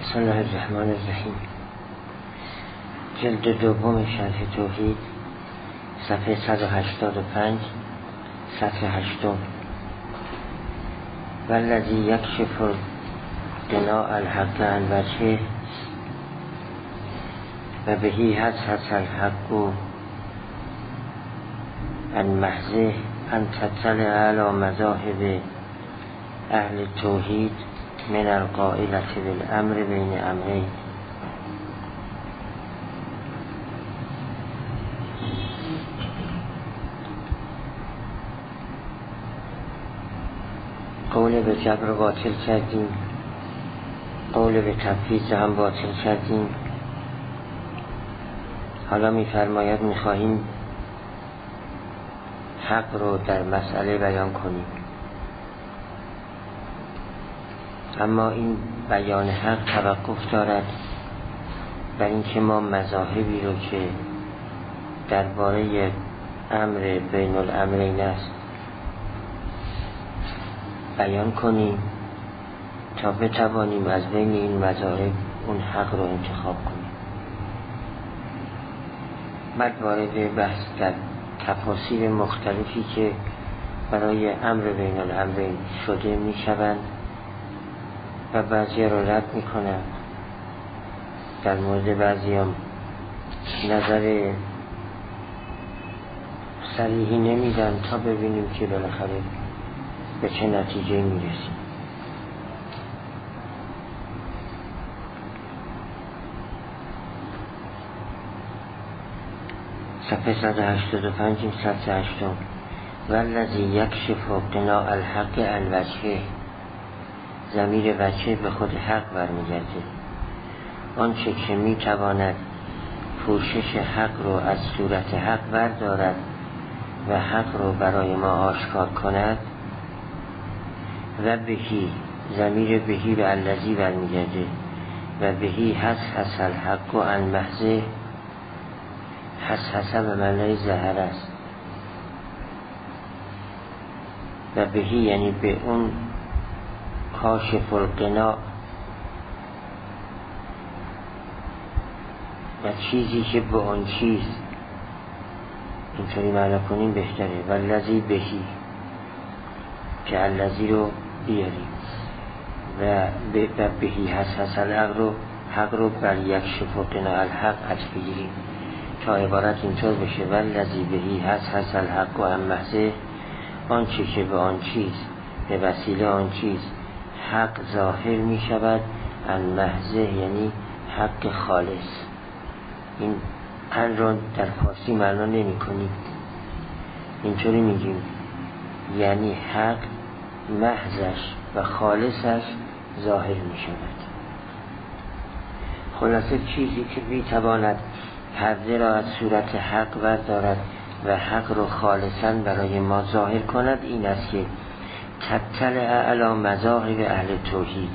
بسم الله الرحمن الرحیم. جلد دوم شرح توحید، صفحه 185، سطر 8. والذی یکشف غناء الحق عن وجهه و بهی حس الحق عن محضه ان تطلع علی مذاهب اهل التوحید من القائلة بالامر بین امرین. قول به جبر باطل کردیم، قول به تفویض هم باطل کردیم. حالا می‌فرماید می‌خواهیم حق رو در مسئله بیان کنیم، اما این بیان حق توقف دارد بر اینکه ما مذاهبی رو که درباره امر بین الامرین است بیان کنیم تا بتوانیم از بین این مذاهب اون حق رو انتخاب کنیم. بعد وارد بحث در تفاصیل مختلفی که برای امر بین الامرین شده می شوند و بعضی رو رد می کنند، در مورد بعضی هم نظر صریحی نمیدن تا ببینیم که بالاخره به چه نتیجه می رسیم. صفحه 185 سطر 8. والذی یکشف غناء الحق عن وجهه، ضمیر وجه به خود حق برمیگرده. آنچه که میتواند پوشش حق رو از صورت حق بردارد و حق رو برای ما آشکار کند. و بهی، ضمیر بهی به الذی برمیگرده و بهی حس الحق و عن محضه. حس به معنای ظهر است و بهی یعنی به اون کاشف الغنا و چیزی که به اون چیز، اینطوری معنی کنیم بهتره. والذی بهی که الذی رو بیاریم و بهی حس حق رو بر یکشف غناء الحق عطف بگیریم تا عبارت اینطور بشه. والذی بهی حس الحق و عن محضه، آنچه که به آن چیز، به وسیله آن چیز حق ظاهر می شود. عن محضه یعنی حق خالص. این ان رو در فارسی معنا نمی کنیم، اینطوری میگیم یعنی حق محضش و خالصش ظاهر می شود. خلاصه چیزی که می تواند پرده را از صورت حق بردارد و حق رو خالصاً برای ما ظاهر کند این است که تطلع علی مذاهب اهل توحید،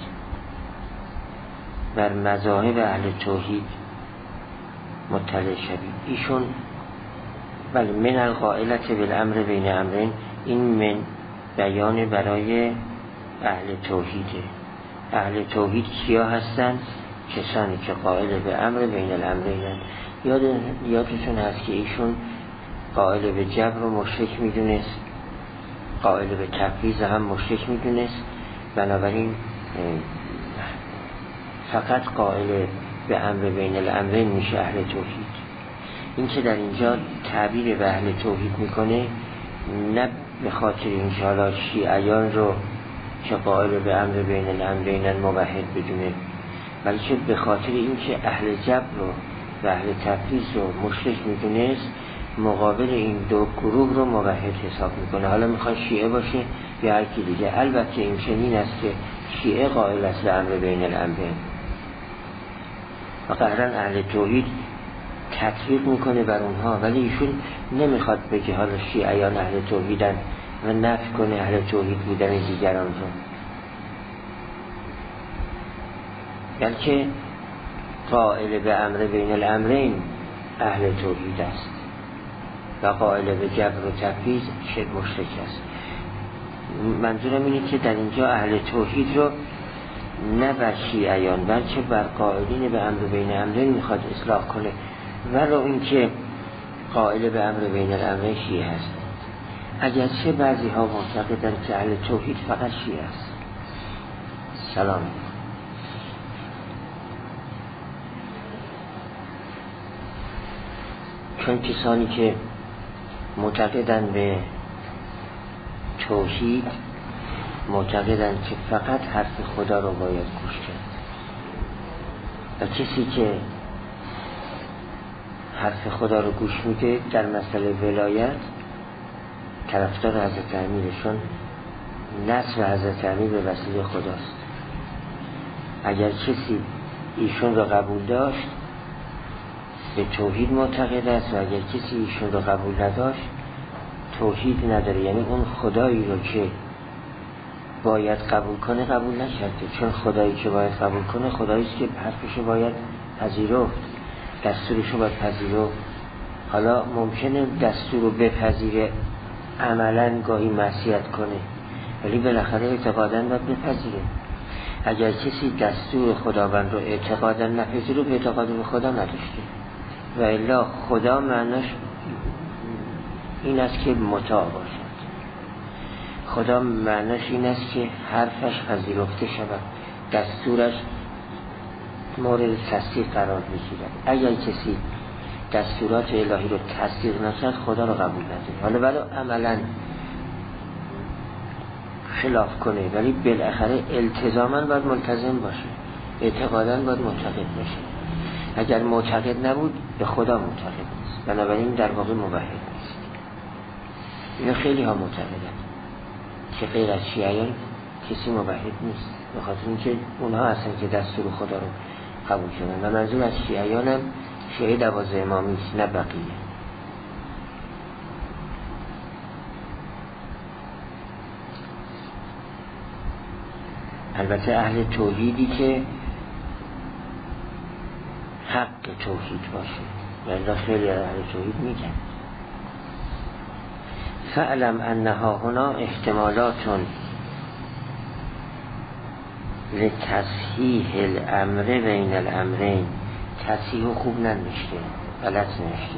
بر مذاهب اهل توحید مطلع شوید. ایشون بله من القائلة بالامر بین امرین، این من بیان برای اهل توحیده. اهل توحید کیا هستند؟ کسانی که قائل به امر بین الامرین. یادتون هست که ایشون قائل به جبر رو مشرک میدونست، قائل به تفویض هم مشرک میدونست. بنابراین فقط قائل به امر بین الامرین میشه اهل توحید. این که در اینجا تعبیر به اهل توحید میکنه نه به خاطر اینکه حالا شیعیان رو که قائل به امر بین الامرین موحد بدونه، بلکه به خاطر اینکه اهل جبر رو و اهل تفویض رو مشرک میدونست، مقابل این دو گروه رو موحد حساب میکنه. حالا میخواد شیعه باشه یا هر کی دیگه. البته این چنین است که شیعه قائل است به امر بین الامرین و قهرن اهل توحید تطبیق میکنه بر اونها، ولی ایشون نمیخواد بگه حالا شیعیان اهل توحیدن و نفی کنه اهل توحید بودن دیگران رو، بلکه قائل به امر بین الامرین اهل توحید است و قائل به جبر و تفویض مشرک است. منظورم اینه که در اینجا اهل توحید رو نه بر شیعیان بلکه بر قائلین به امر بین امرین میخواد اصلاح کنه، ولو اینکه قائل به امر بین الامرین شیعه هست. اگرچه بعضی ها معتقدند که اهل توحید فقط شیعه است. سلام. چون کسانی که معتقدند به توحید معتقدند که فقط حرف خدا رو باید گوش کرد و کسی که حرف خدا رو گوش میده در مسئله ولایت طرفدار حضرت امیرشون، نصر حضرت امیر به وسیله خداست. اگر کسی ایشون رو قبول داشت به توحید معتقد است و اگر کسی ایشون رو قبول نداشت توحید نداره، یعنی اون خدایی رو که باید قبول کنه قبول نکرده. چون خدایی که باید قبول کنه خدایی است که حرفش رو باید پذیرفت، دستورش رو باید پذیرفت. حالا ممکنه دستور رو بپذیره عملاً گاهی معصیت کنه، ولی بالاخره اعتقاداً باید بپذیره. اگر کسی دستور خداوند رو اعتقاداً نپذیره به اعتقاد به خدا نداشته، و الا خدا معناش این است که مطاع باشد. خدا معناش این است که حرفش پذیرفته شود، دستورش مورد تصدیق قرار بگیرد. اگر کسی دستورات الهی رو تصدیق نکرد خدا رو قبول نداره، حالا ولو عملاً خلاف کنه ولی بالاخره التزاماً باید ملتزم باشه، اعتقاداً باید معتقد باشه. اگر معتقد نبود به خدا معتقد نیست، بنابراین در واقع موحد نیست. اینا خیلی ها معتقدن که غیر از شیعیان کسی موحد نیست، به خاطر اینکه اونها هستن که دستور خدا رو قبول کردن و منظور از شیعیان هم شیعه 12 امامی است نه بقیه. البته اهل توحیدی که حق توحید باشه، ولی خیلی اهل توحید میگن فعلم انها هنا احتمالات لتصحیح الامر بین الامرین. تصحیح خوب ننوشته، غلط نوشته.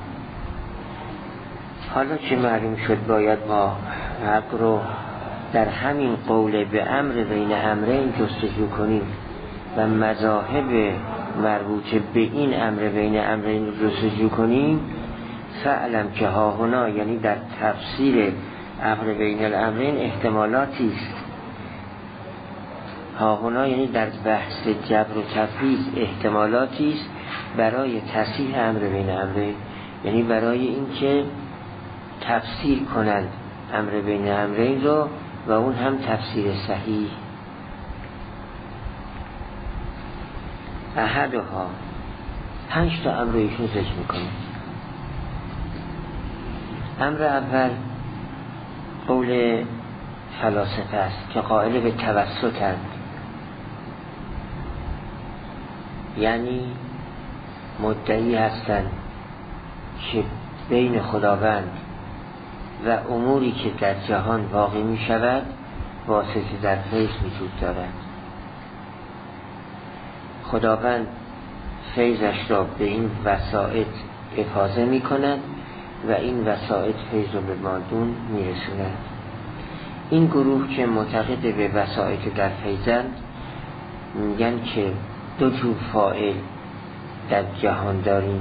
حالا که معلوم شد باید ما حق رو در همین قول به امر بین امرین جستجو کنیم و مذاهب مربوط به این امر بین امرین جستجو کنیم، فعلم که ها هنا یعنی در تفسیر امر بین الامرین احتمالاتی است. ها هنا یعنی در بحث جبر و تفریض احتمالاتی است برای تصحیح امر بین امرین، یعنی برای اینکه تفسیر کنند امر بین امرین رو و اون هم تفسیر صحیح. احدها 5 تا امر ایشون ذکر میکنه. امر اول قول فلاسفه است که قائل به توسطند، یعنی مدعی هستند که بین خداوند و اموری که در جهان واقع می شود واسطه در فیض وجود دارد. خداوند فیضش را به این وسائط افاضه می کند و این وسائط فیض را به مادون می رسوند. این گروه که معتقد به وسائط در فیضند میگن که 2 جور فاعل در جهان داریم،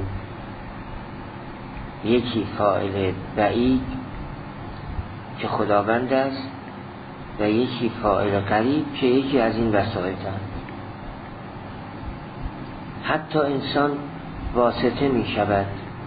یکی فاعل بعید که خداوند است و یکی فاعل قریب که یکی از این وسائط است. حتی انسان واسطه می شود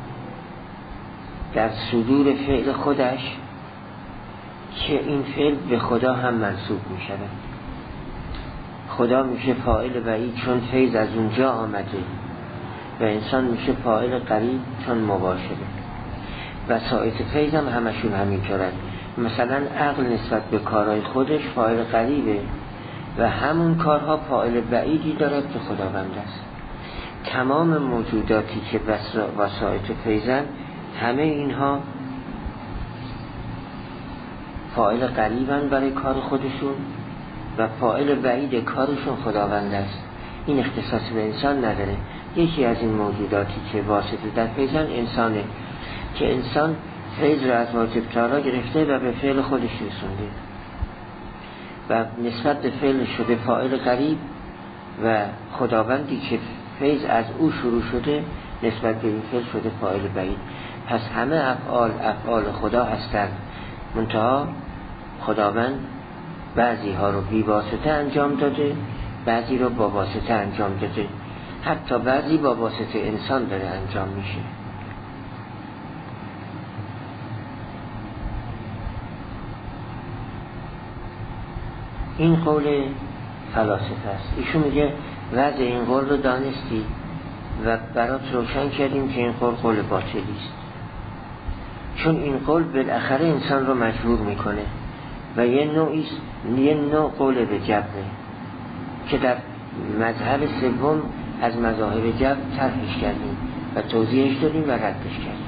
در صدور فعل خودش که این فعل به خدا هم منسوب می شود. خدا میشه فاعل بعید چون فیض از اونجا آمده و انسان میشه فاعل قریب چون مباشره. وسائط فیض هم همشون همینطورن. مثلا عقل نسبت به کارهای خودش فاعل قریبه و همون کارها فاعل بعیدی دارد که خداوند است. تمام موجوداتی که وسائط فیضن همه اینها فاعل قریبن برای کار خودشون و فاعل بعید کارشون خداوند است. این اختصاص به انسان نداره. یکی از این موجوداتی که واسطه در فیضن انسانه که انسان فیض را از واجب تعالی گرفته و به فعل خودش رسونده و نسبت به فعل شده فاعل قریب و خداوندی که فیض از او شروع شده نسبت به این فعل شده فاعل بعید. پس همه افعال خدا هستند، منتها خداوند بعضی ها رو بی واسطه انجام داده، بعضی رو با واسطه انجام داده، حتی بعضی با واسطه انسان داره انجام میشه. این قول فلاسفه است. ایشون میگه وضع این قول رو دانستی و برات روشن کردیم که این قول باطلی است، چون این قول بالاخره انسان رو مجبور میکنه و یه نوع قول به جبره که در مذهب سوم از مذاهب جبر طرحش کردیم و توضیحش دادیم و ردش کردیم.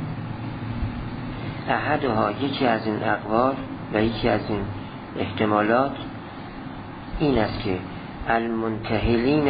احدها یکی از این اقوال و یکی از این احتمالات این است که المنتهلین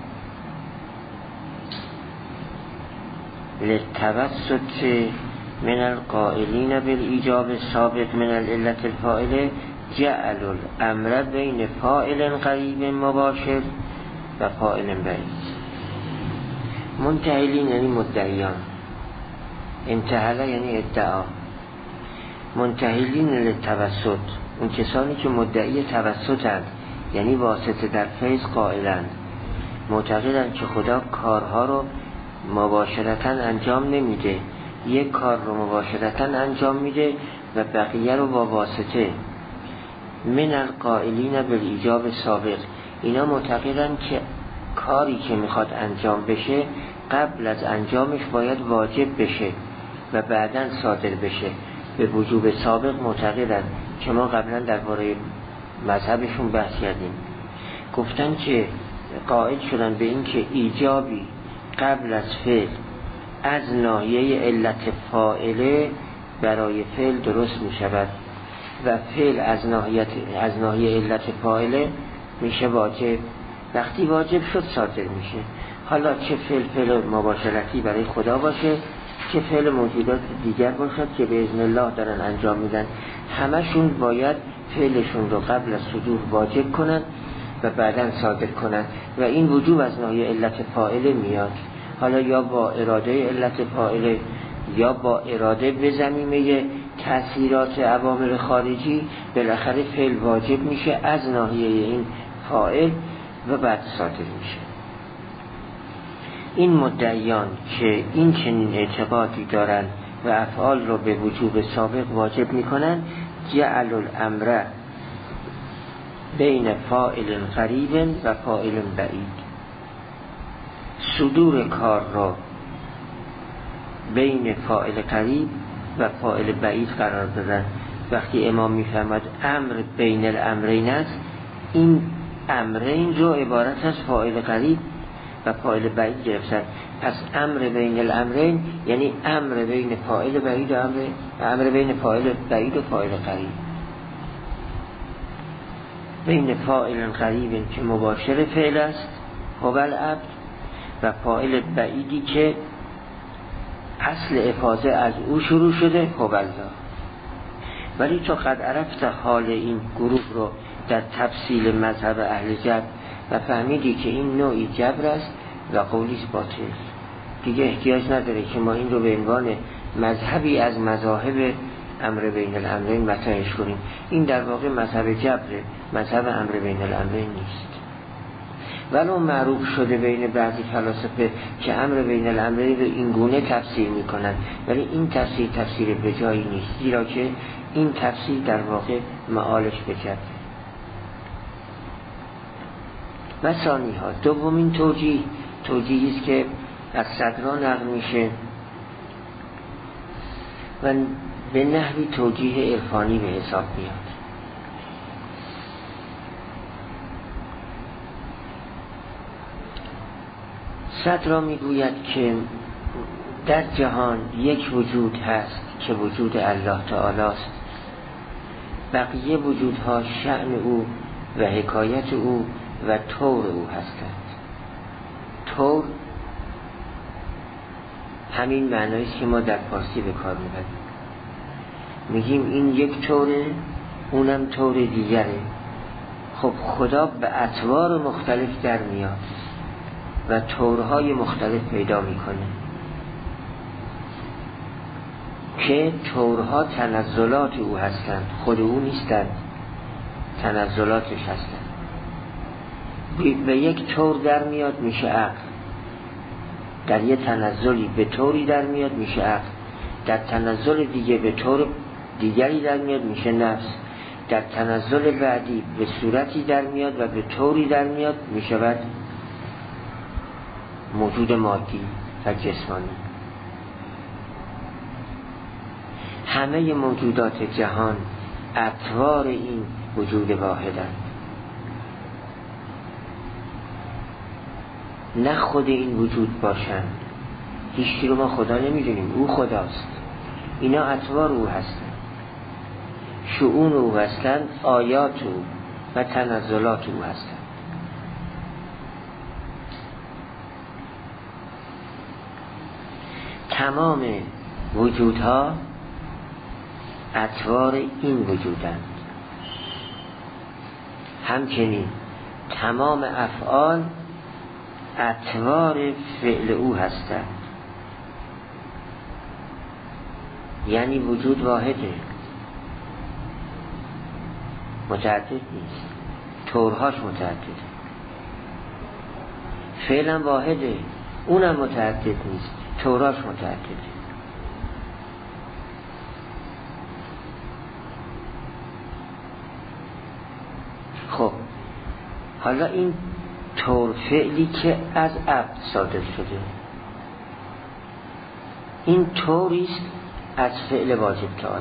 للتوسط من القائلین بالایجاب السابق من العلت الفاعله جعلوا الامر بین فاعل قریب مباشر و فاعل بعید. منتهلین یعنی مدعیان، انتهله یعنی ادعا. منتهلین للتوسط اون کسانی که مدعی توسطند، یعنی واسطه در فیض قائلند، معتقدند که خدا کارها رو مباشرتاً انجام نمیده، یک کار رو مباشرتاً انجام میده و بقیه رو با واسطه. من القائلین بالایجاب سابق، اینا معتقدند که کاری که میخواد انجام بشه قبل از انجامش باید واجب بشه و بعداً صادر بشه. به وجوب سابق معتقدند که ما قبلا درباره مذهبشون بحث کردیم. گفتن که قائل شدن به این که ایجابی قبل از فعل از ناحیه علت فاعله برای فعل درست می شود و فعل از ناحیه علت فاعله میشه واجب. وقتی واجب شد صادر میشه. حالا چه فعل مباشرتی برای خدا باشه، چه فعل موجودات دیگر باشد که به اذن الله دارن انجام میدن، همشون باید فعلشون رو قبل از صدور واجب کنن و بعداً صادر کنن و این وجوب از ناحیه علت فاعله میاد. حالا یا با اراده علت فاعله یا با اراده به ضمیمه تأثیرات عوامل خارجی، بالاخره فعل واجب میشه از ناحیه این فاعل و بعد صادر میشه. این مدعیان که این چنین اعتقادی دارند و افعال رو به وجوب سابق واجب میکنن، جعل الامر بین فاعل قریب و فاعل بعید، صدور کار را بین فاعل قریب و فاعل بعید قرار دادن. وقتی امام میفرماد امر بین الامرین است، این امرین رو عبارت از فاعل قریب و فاعل بعید گرفتن. پس امر بین الامرین یعنی امر بین فاعل بعید و امر بین فاعل بعید و فاعل قریب. بین فاعل قریب که مباشر فعل است هو العبد و فاعل بعیدی که اصل افاضه از او شروع شده هو الله. ولی تو قد عرفت حال این گروه رو در تفصیل مذهب اهل جبر و فهمیدی که این نوعی جبر است و قولیست باطل. دیگه احتیاج نداره که ما این رو به عنوان مذهبی از مذاهب امر بین الامرین مطرحش کنیم. این در واقع مذهب جبره، مذهب امر بین الامرین نیست. ولو معروف شده بین بعضی فلاسفه که امر بین الامرین رو این گونه تفسیر میکنن، ولی این تفسیر به جایی نیست، زیرا که این تفسیر در واقع معالش به جبره. و ثانی ها دومین توجیهی است که از صدرا نقل میشه و به نحوی توجیه عرفانی به حساب میاد. صدرا میگوید که در جهان یک وجود هست که وجود الله تعالی است. بقیه وجودها شأن او و حکایت او و طور او هستند. طور همین معناییست که ما در فارسی به کار میبریم، میگیم این یک طوره، اونم طور دیگره. خب خدا به اطوار مختلف در میاد و طورهای مختلف پیدا میکنه که طورها تنزلات او هستند، خود او نیستند، تنزلاتش هستند. به یک طور در میاد میشه عقل، در یه تنزلی به طوری در میاد میشه عقل، در تنزل دیگه به طور دیگری در میاد میشه نفس، در تنزل بعدی به صورتی در میاد و به طوری در میاد میشود موجود مادی و جسمانی. همه موجودات جهان اطوار این وجود واحدند، نه خود این وجود باشند. هیچی رو ما خدا نمیدونیم، او خداست. اینا اطوار او هستند، شؤون او هستند، آیات او و تنزلات او هستند. تمام وجودها اطوار این وجودند. همچنین تمام افعال اطوار فعل او هستند. یعنی وجود واحده، متعدد نیست، طورهاش متعدده. فعلا واحده، اونم متعدد نیست، طورهاش متعدده. خب حالا این طور فعلی که از عبد صادر شده، این طوریست از فعل واجب تعالی.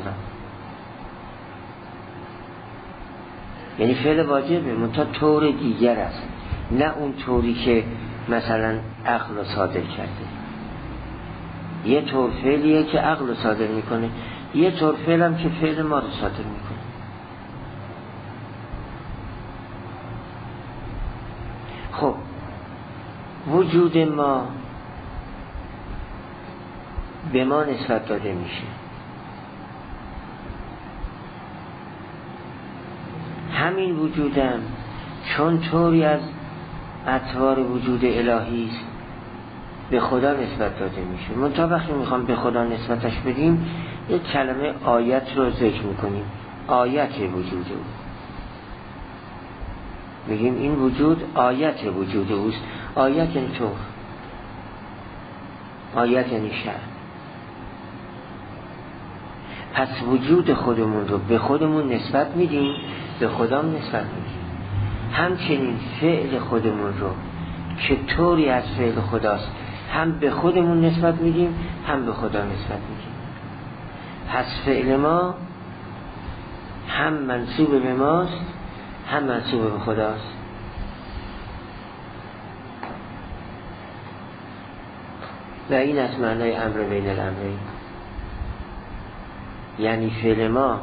یعنی فعل واجبه منتها طور دیگر است، نه اون طوری که مثلا عقل صادر کرده. یه طور فعلیه که عقل صادر میکنه، یه طور فعل هم که فعل ما رو صادر میکنه. خب وجود ما به ما نسبت داده میشه، همین وجودم چون طوری از اطوار وجود الهی است به خدا نسبت داده میشه. منتها وقتی میخوام به خدا نسبتش بدیم یک کلمه آیت رو ذکر میکنیم، آیت وجود او. میگیم این وجود آیت وجود اوست. آیت یعنی طور، آیت یعنی شأن. پس وجود خودمون رو به خودمون نسبت میدیم، به خدا نسبت میدیم. همچنین فعل خودمون رو که طوری از فعل خداست هم به خودمون نسبت میدیم هم به خدا نسبت میدیم. پس فعل ما هم منسوب به ماست هم منسوب به خداست. و این از معنای امر بین الامرین. یعنی فعل ما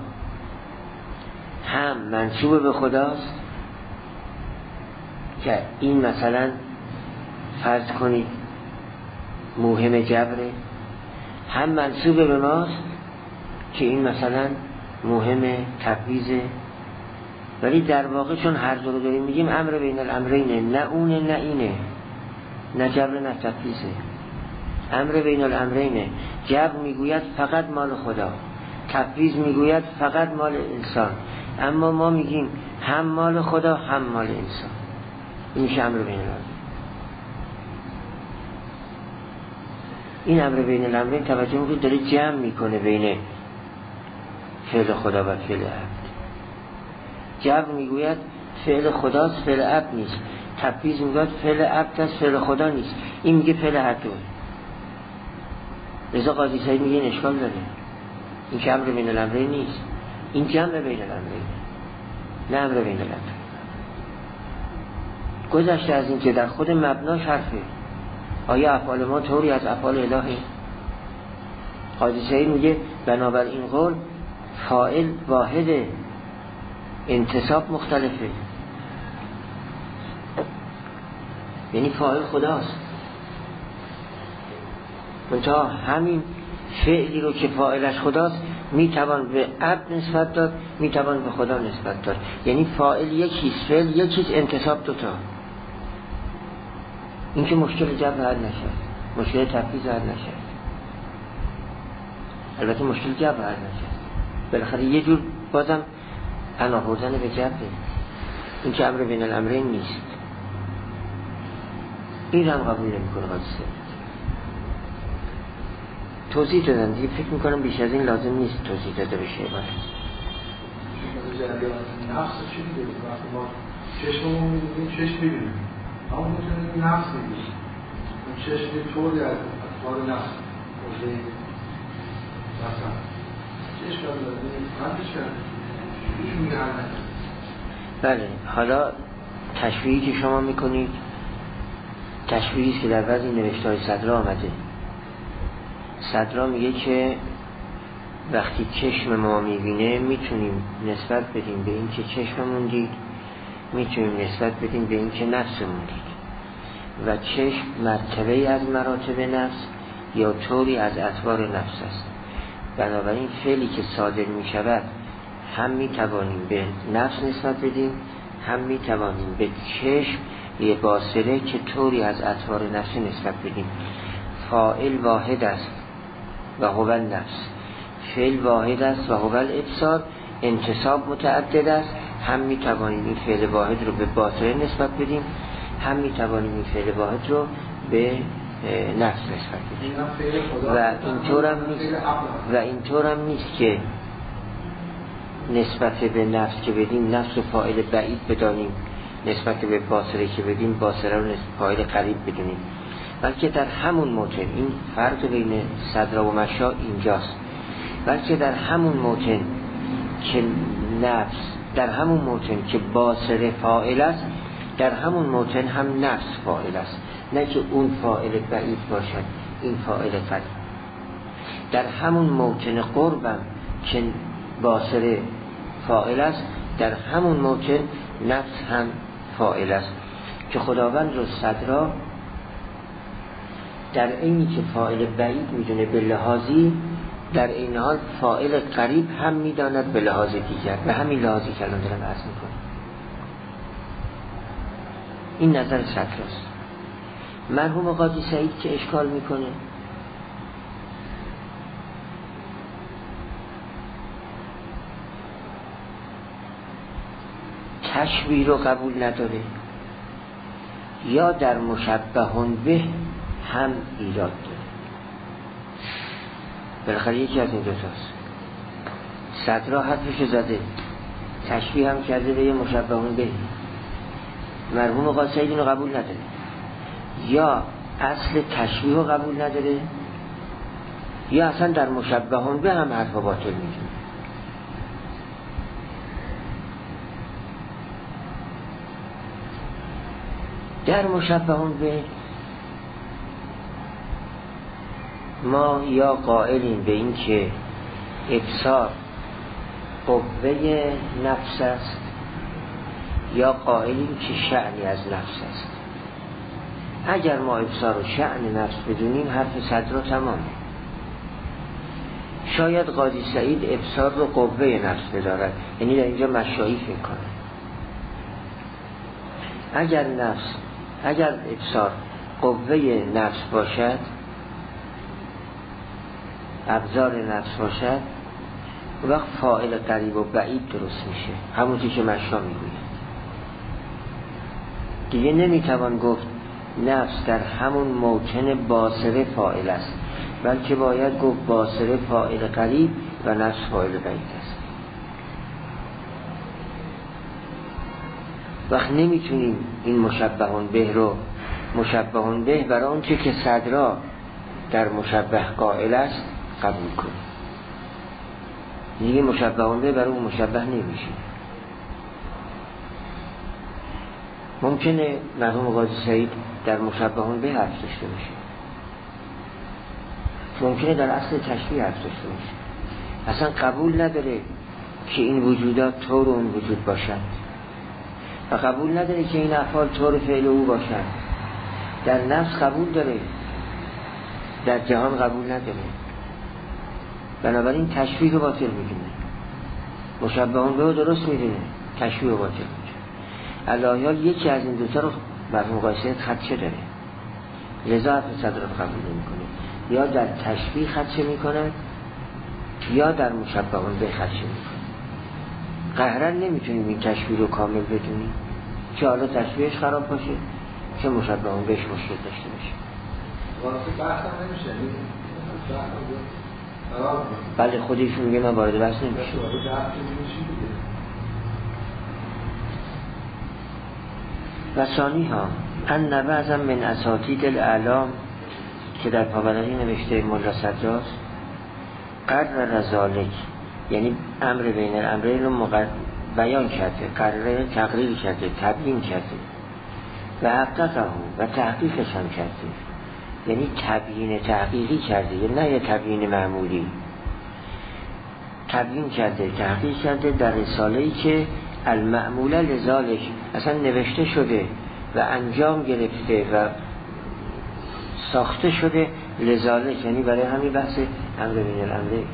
هم منسوب به خداست که این مثلا فرض کنید موهم جبره، هم منسوب به ماست که این مثلا موهم تبعیضه. ولی در واقع چون هر دو رو داریم میگیم امر بین الامرینه، نه اونه نه اینه، نه جبر نه تبعیضه، امر بین الامرینه. جبر میگوید فقط مال خدا، تبعیض میگوید فقط مال انسان، اما ما میگیم هم مال خدا هم مال انسان. این میشه امر بین الامرین. این امر بین الامرین توجه میکنید داره جمع میکنه بین فعل خدا و فعل عبد. جبر میگوید فعل خداست فعل عبد نیست، تبعیض میگوید فعل عبد است فعل خدا نیست، این میگه فعل هر دو. رضا قاضی سعید میگه این اشکال داره، این که امر بین الامرین نیست، این جمع بین الامرین، نه امر بین الامرین. گذشته از این که در خود مبناش حرفه، آیا افعال ما طوری از افعال الهی؟ قاضی سعید میگه بنابر این قول فاعل واحده، انتصاب مختلفه. یعنی فاعل خداست. منتها همین فعلی رو که فاعلش خداست میتوان به عبد نسبت داد، میتوان به خدا نسبت داد. یعنی فاعل یکیست، فعل یکیست، انتصاب دوتا. این که مشکل جبر حل نشد، مشکل تفویض حل نشد. البته مشکل جبر حل نشد، بالاخره یه جور بازم پناهوردن به جبره. این که امر بین الامرین نیست. این هم قبول نمی‌کنه قاضی. توضیح دادن دیگه، فکر میکنم بیش از این لازم نیست توضیح داده بشه. نفس چی میگه؟ وقتی ما چشممون میبینیم چشم میبینیم، اما میتونیم نفس میبینیم. چشم طوری از اطوار نفس موضوعی مثلا چشم از لازم همچه چیش میگه هر نکنه. بله، حالا تشبیهی که شما میکنید تشبیهی که در بعضی نوشته‌های صدرا آمده. صدرا میگه که وقتی چشم ما میبینه میتونیم نسبت بدیم به این که چشممون دید، میتونیم نسبت بدیم به این که نفسمون دید. و چشم مرتبه از مراتب نفس یا طوری از اطوار نفس است. بنابراین فعلی که صادر میشود هم میتوانیم به نفس نسبت بدیم، هم میتوانیم به چشم یه باصره که طوری از اطوار نفس نسبت بدیم. فاعل واحد است و هو النفس، فعل واحد است و هو الابصار. انتصاب متعدد است، هم میتوانیم این فعل واحد رو به باطل نسبت بدیم، هم میتوانیم این فعل واحد رو به نفس نسبت بدیم. و اینطور هم نیست که نسبت به نفس که بدیم نفس و فاعل بعید بدانیم، نسبت به باصره که بدیم باصره رو فاعل قریب بدونیم، بلکه در همون موطن، این فرق بین صدرا و مشا اینجاست، بلکه در همون موطن که نفس، در همون موطن که باصره فاعل است، در همون موطن هم نفس فاعل است. نه که اون فاعل بعید باشد این فاعل قریب. در همون موطن قربم که باصره فاعل است، در همون موطن نفس هم فاعل است. که خداوند رو صدرا در اینی که فاعل بعید میدونه به لحاظی، در این حال فاعل قریب هم میداند به لحاظ دیگر. به همین لحاظی که الان دارم عرض میکنم. این نظر صدراست. مرحوم قاضی سعید که اشکال میکنه تشبیه رو قبول نداره، یا در مشبهون به هم ایراد داره. بالاخره یکی از این دوتاست. صدرا حرفش زده، تشبیه هم کرده به یه مشبهون به. مرحوم قاضی سعید اینو قبول نداره، یا اصل تشبیه رو قبول نداره، یا اصلا در مشبهون به هم حرف باطل میگه. در مشبهون به ما یا قائلیم به این که ابصار قوه نفس است، یا قائلیم که شأنی از نفس است. اگر ما ابصار و شأن نفس بدونیم حرف صدرا تمامه. شاید قاضی سعید ابصار رو قوه نفس بدارد، یعنی در اینجا مشایی فکر کنه. اگر ابصار قوه نفس باشد، ابزار نفس باشد، وقت فاعل قریب و بعید درست میشه، همونطور که مشا میگوید. دیگه نمیتوان گفت نفس در همون موطن باصره فاعل است، بلکه باید گفت باصره فاعل قریب و نفس فاعل بعید است. وقت نمیتونیم این مشبهون به رو مشبهون به برای اون چه که صدرا در مشبه قائل است قبول کنیم. دیگه مشبهون به برای اون مشبه نمیشه. ممکنه مرحوم قاضی سعید در مشبهون به حرف داشته باشه، ممکنه در اصل تشبیه حرف داشته باشه. اصلا قبول نداره که این وجودات طور اون وجود باشند و قبول نداره که این افعال طور فعل او باشند. در نفس قبول داره، در جهان قبول نداره. بنابراین تشبیه رو باطل میدونه، مشبهون به درست میدونه، تشبیه رو باطل میدونه. الهیال یکی از این دوتا رو بر مقایسه خدشه داره، لذا حرف صدر رو قبول نمیکنه. یا در تشبیه خدشه میکنه یا در مشبهون به خدشه میکنه. قهرا نمیتونیم این تشبیه رو کامل بدونیم، چه حالا تشبیهش خراب باشه چه مشبهون بهش مشکل داشته باشه. واسه بحث هم نمیشه. بله خودشون میگه من وارد بحث نمیشه. و ثانی ها ان بعضا من اساتید الاعلام که در پاورقی نوشته مولا سجاد قرر ذالک، یعنی امر بین الامرین رو بیان کرده، قرر تقریر کرده، تبیین کرده و حققه و تحقیقش هم کرده، یعنی تبیین تحقیقی کرده، یعنی نه یه تبیین معمولی، تبیین کرده تحقیق کرده در رساله‌ای که المعموله لذالک اصلا نوشته شده و انجام گرفته و ساخته شده لذالک، یعنی برای همین بحث امر بین الامرین.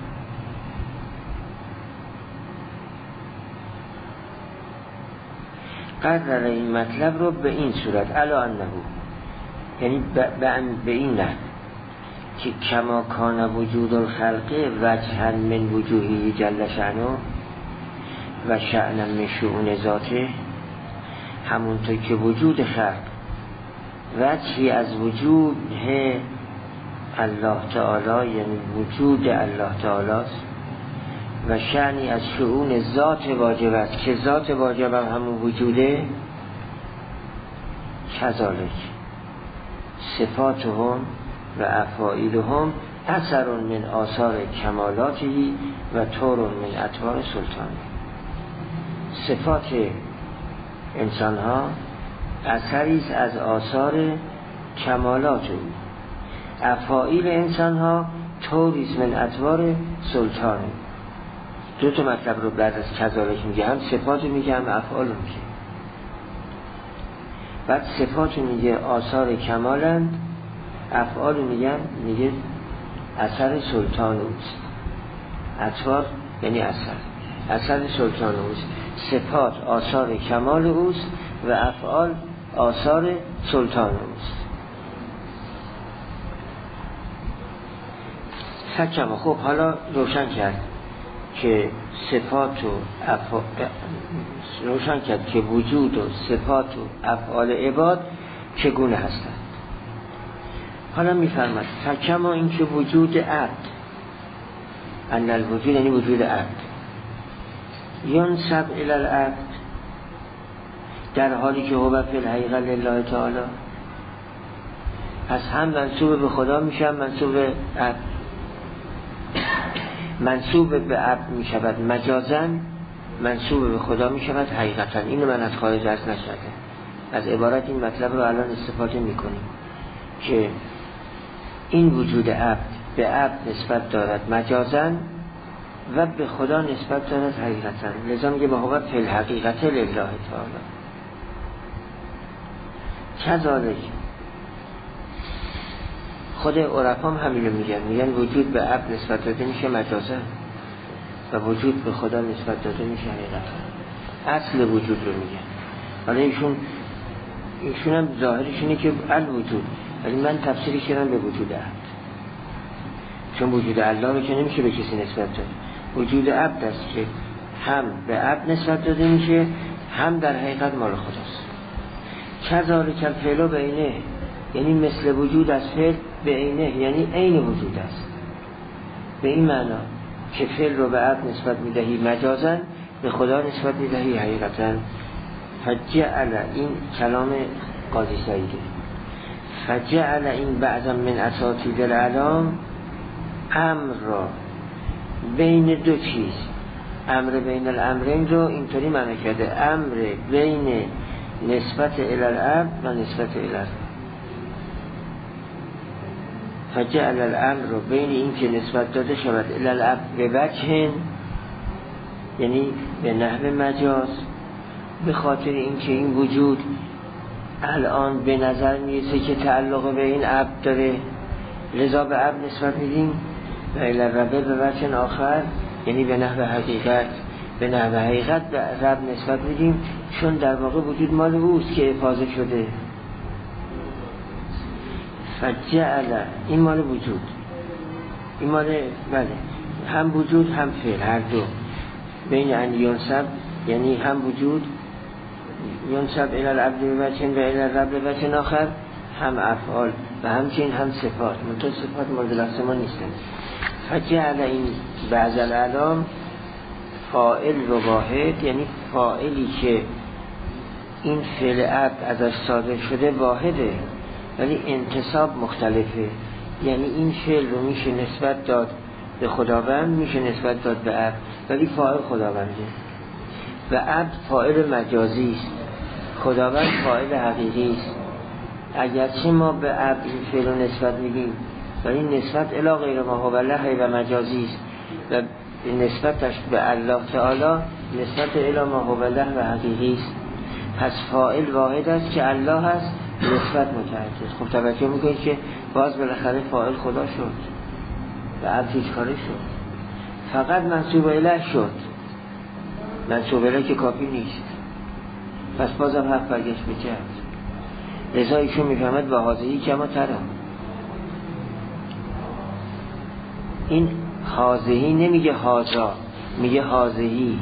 قرر این مطلب رو به این صورت الا انه، یعنی به این نه که کما کان وجود الخلق وجها من وجوهی جل شأنه و شأنا من شؤون ذاته، همونطور که وجود خلق وجهی از وجود الله تعالی، یعنی وجود الله تعالی است، و شأنی از شؤون ذات واجب است که ذات واجب همون وجوده، کذالک صفاتهم و افعالهم اثر من آثار کمالاتی و طور من اطوار سلطانی. صفات انسان ها اثریست از آثار کمالات او، افعال انسان ها طوریست من اطوار سلطانی. دو تا مطلب رو بعد از کذالک میگه، هم صفات میگه هم افعال میگه. بعد صفات میگه آثار کمالند، افعال میگه اثر سلطان اوست. اطوار یعنی اثر سلطان اوست. صفات آثار کمال اوست و افعال آثار سلطان اوست. حکم خب حالا روشن کرد که صفات و روشن کرد که وجود و صفات و افعال عباد چگونه هستند. حالا میفرماد حکم این که وجود عبد، ان الوجود یعنی وجود عبد، ینسب الی العبد در حالی که هو فی الحقیقه لله تعالی، پس هم منسوب به خدا میشه هم منسوب به عبد. منسوب به عبد میشود مجازاً، منسوب به خدا میشود حقیقتاً. اینو من از خارج درس نشدم، از عبارت این مطلب رو الان استفاده میکنیم که این وجود عبد به عبد نسبت دارد مجازاً و به خدا نسبت دارد حقیقتاً. لذا میگه به هو فی الحقیقه لله تعالی. کذالک خود عرفا هم همین رو میگن وجود به عبد نسبت داده میشه مجازاً و وجود به خدا نسبت داده میشه حقیقتاً. اصل وجود رو میگن. حالا ایشون هم ظاهرش اینه که الوجود، ولی من تفسیری کردم به وجود عبد، چون وجود الله رو که نمیشه به کسی نسبت داد. وجود عبد است که هم به عبد نسبت داده میشه هم در حقیقت مال خداست. کذالک الفعل بینه، یعنی مثل وجود از فعل به عینه، یعنی عین وجود است. به این معنا که فعل رو به عبد نسبت میدهی مجازاً، به خدا نسبت میدهی حقیقتاً. فجعل، این کلام قاضی سعیده، فجعل این بعضا من اساتید الاعلام امر را بین دو چیز، امر بین الامرین رو اینطوری معنی کرده، امر بین نسبت الالعبد و نسبت الالعبد. فجعل الامر رو بین این که نسبت داده شود الالعبد به وجه، یعنی به نحو مجاز، به خاطر این که این وجود الان به نظر میرسه که تعلق به این عبد داره، لذا به عبد نسبت میدیم و الربه به وجه آخر، یعنی به نحو حقیقت، به نحو حقیقت به رب نسبت میدیم، چون در واقع وجود مال اوست که افاضه شده. فجعل، این مال وجود، این مال بله هم وجود هم فعل، هر دو بین ان ینسب، یعنی هم وجود ینسب الی العبد بوجه و الی الرب بوجه آخر، هم افعال و همچنین هم صفات، منتها صفات مورد لفظ ما نیستن. فجعل این بعض الاعلام فاعل و واحد، یعنی فاعلی که این فعل عبد ازش صادر شده واحده ولی انتصاب مختلفه، یعنی این فعل رو میشه نسبت داد به خداوند، میشه نسبت داد به عبد، ولی فاعل خداونده و عبد فاعل مجازی است، خداوند فاعل حقیقی است. اگرچه ما به عبد این فعل رو نسبت میدیم ولی نسبت الی غیر ما هو له و مجازی است و نسبتش به الله تعالی نسبت الی ما هو له و حقیقی است. پس فاعل واحد است که الله است، نسبت متعدد. خب توجه میکنید که باز بالاخره فاعل خدا شد و عبد هیچ کاره شد، فقط منصوب الیه شد، منصوب الیه که کافی نیست، پس بازم حق برگشت به جهت. لذا ایشون میفهمد با حاضری کما ترا، این حاضری نمیگه حاضا، میگه حاضری،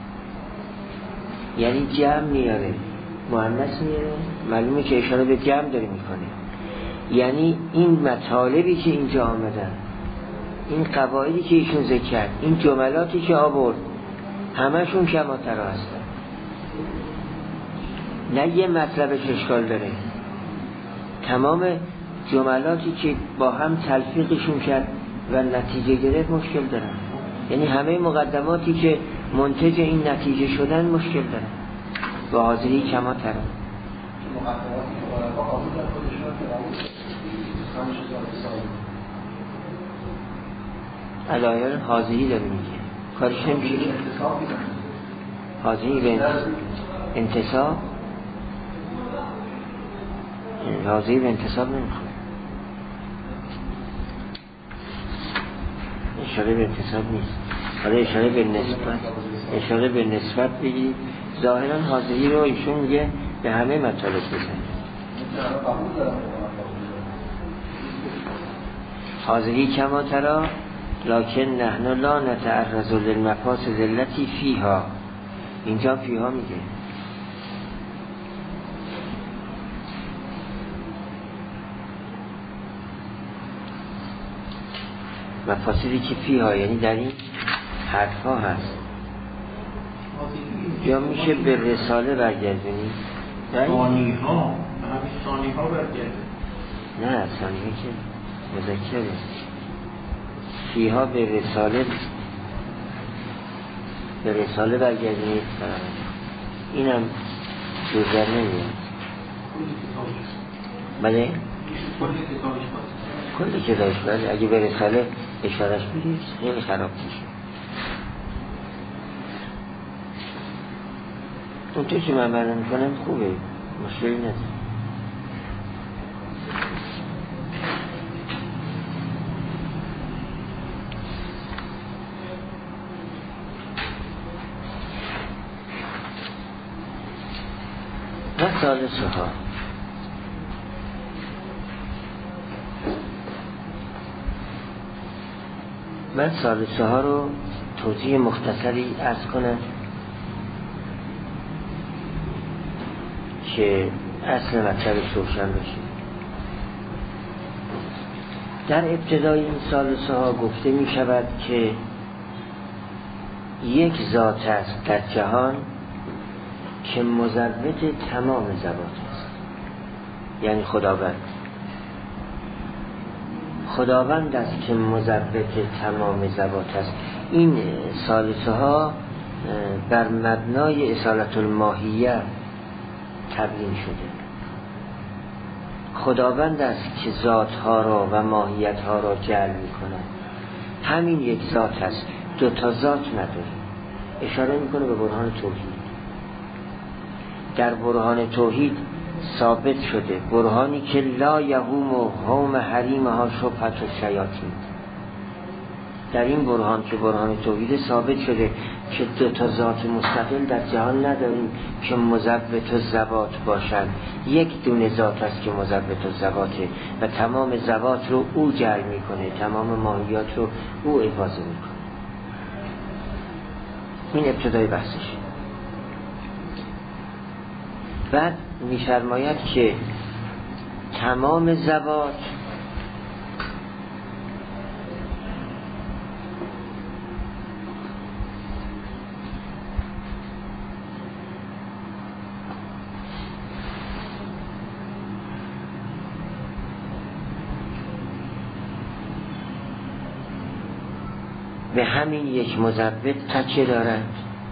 یعنی جمع میاره، مؤنث میاره، معلومه که اشاره به جمع داره میکنه. یعنی این مطالبی که اینجا آمدن، این قواعدی که ایشون ذکر کرد، این جملاتی که آورد، همشون کما ترا هستن، نه یه مطلبش اشکال داره، تمام جملاتی که با هم تلفیقشون کرد و نتیجه گرفت مشکل دارن، یعنی همه مقدماتی که منتج این نتیجه شدن مشکل دارن. با حاضری کما ترا، علایه حاضری داره میگه، کارش نمیشه که حاضری به انتصاب، حاضری به انتصاب نمیخواد، اشاره به انتصاب نیست، حالا اشاره به نسبت، اشاره به نسبت بگید. ظاهرا حاضری رو ایشون میگه به همه مطالب بزنید. حاضری کما ترا لکن نحن لا نتعرض للمفاسد التي فیها، اینجا فیها میگه، مفاسدی که فیها یعنی در این حرفها هست. یا میشه به رساله برگردونی؟ ثانی ها برگرده، نه ثانیه که مذکره، فیها به رساله برگردونید، اینم جزر نمیاد. بله؟ کلی کتابش بله، اگه به رساله اشارش بگید خیلی خراب میشه. اون تو که من بیان میکنم خوبه، مشکلی نداره. و ثالثه ها، من ثالثه ها رو توضیح مختصری عرض کنم که اصل مطلبش روشن بشه. در ابتدای این ثالثه ها گفته می شود که یک ذات است در جهان که مضبط تمام ذوات است، یعنی خداوند است که مضبط تمام ذوات است. این ثالثه ها بر مبنای اصالت الماهیه تبیین شده. خداوند است که ذاتها را و ماهیتها را جعل می کند. همین یک ذات است، دو تا ذات نداره. اشاره میکنه به برهان توحید. در برهان توحید ثابت شده، برهانی که لا یهوم و هوم حریمها شبهت و شیاطین. در این برهان که برهان توحید ثابت شده که دو تا ذات مستقل در جهان نداریم که مضبط الذوات باشند. یک دونه ذات است که مضبط الذواته و تمام ذوات رو او جعل میکنه، تمام ماهیات رو او احاطه میکنه. این ابتدای بحثش. بعد می‌فرماید که تمام ذوات به همین یک مضبط تکیه دارد.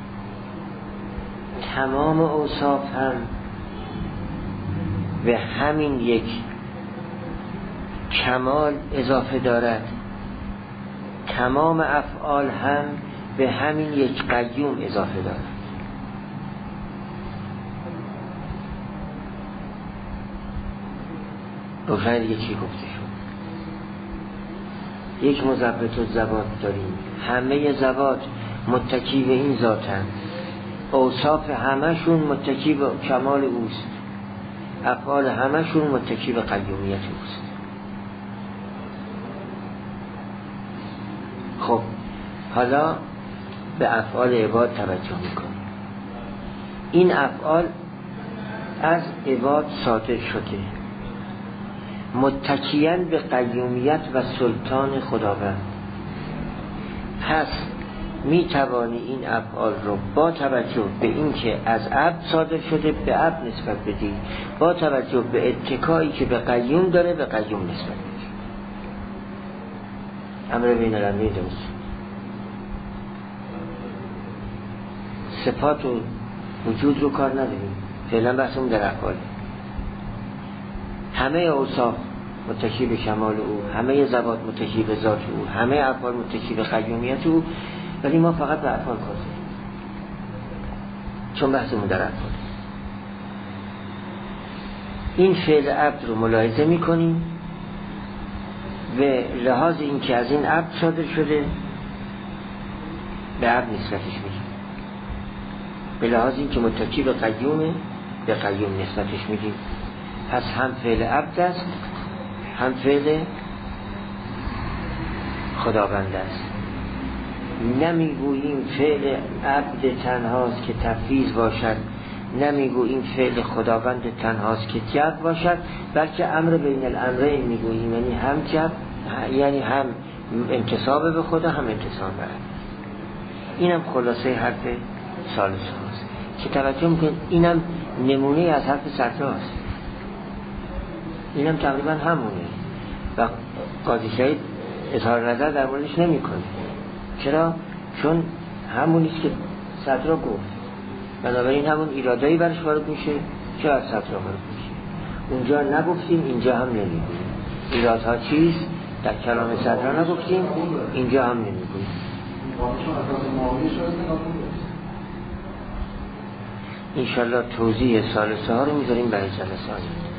تمام اوصاف هم به همین یک کمال اضافه دارد. تمام افعال هم به همین یک قیوم اضافه دارد. روشن دیگه چی گفته شد؟ یک مضبط الذوات داریم، همه ذوات متکی به این ذاتن، اوصاف همشون متکی به کمال اوست، افعال همشون متکی به قیومیت اوست. خب حالا به افعال عباد توجه میکنیم. این افعال از عباد صادر شده متکیاً به قیومیت و سلطان خداوند. پس می توانی این افعال رو با توجه به این که از عبد صادر شده به عبد نسبت بدی، با توجه به اتکایی که به قیوم داره به قیوم نسبت بدی. امر بین الامرین درست. صفات و وجود رو کار نداریم، فعلا بحثمون در افعال. همه اوصاف متکی به کمال او، همه ذوات متکی به ذات او، همه افعال متکی به قیومیت او، ولی ما فقط به افعال کار داریم چون بحثمون در افعال. این فعل عبد رو ملاحظه میکنیم به لحاظ این که از این عبد صادر شده به عبد نسبتش میدیم، به لحاظ این که متکی به قیومه به قیوم نسبتش میدیم. پس هم فعل عبد است هم فعل خداوند است. نمیگوییم فعل عبد تنهاست که تفویض باشد، نمیگوییم فعل خداوند تنهاست که جبر باشد، بلکه امر بین الامرین میگوییم، یعنی هم جبر، یعنی هم انتساب به خدا هم انتساب به عبد. اینم خلاصه حرف ثالث هاست که توجه میکنید اینم نمونه از حرف سطراست. اینم تقریبا همونه و قاضی شهید اظهار نظر در موردش نمیکنه. چرا؟ چون همونیست که صدرا گفت، بنابراین همون ایرادایی برش وارد میشه که از صدرا وارد میشه. اونجا نگفتیم اینجا هم نمیگویم. ایرادها چیست؟ در کلام صدرا نگفتیم اینجا هم نمیگویم. انشالله توضیح ثالثه ها رو میذاریم برای جلسه آینده.